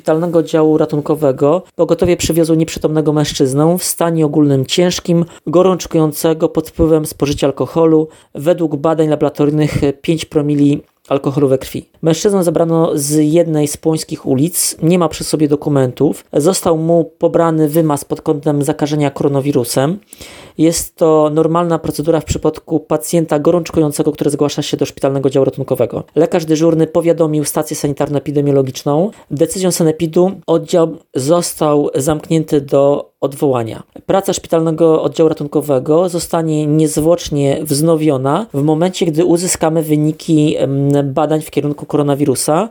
szpitalnego oddziału ratunkowego pogotowie przywiozło nieprzytomnego mężczyznę w stanie ogólnym ciężkim, gorączkującego pod wpływem spożycia alkoholu. Według badań laboratoryjnych 5 promili alkoholu we krwi. Mężczyznę zabrano z jednej z płońskich ulic, nie ma przy sobie dokumentów. Został mu pobrany wymaz pod kątem zakażenia koronawirusem. Jest to normalna procedura w przypadku pacjenta gorączkującego, który zgłasza się do szpitalnego oddziału ratunkowego. Lekarz dyżurny powiadomił stację sanitarno-epidemiologiczną. Decyzją sanepidu oddział został zamknięty do odwołania. Praca szpitalnego oddziału ratunkowego zostanie niezwłocznie wznowiona w momencie, gdy uzyskamy wyniki badań w kierunku koronawirusa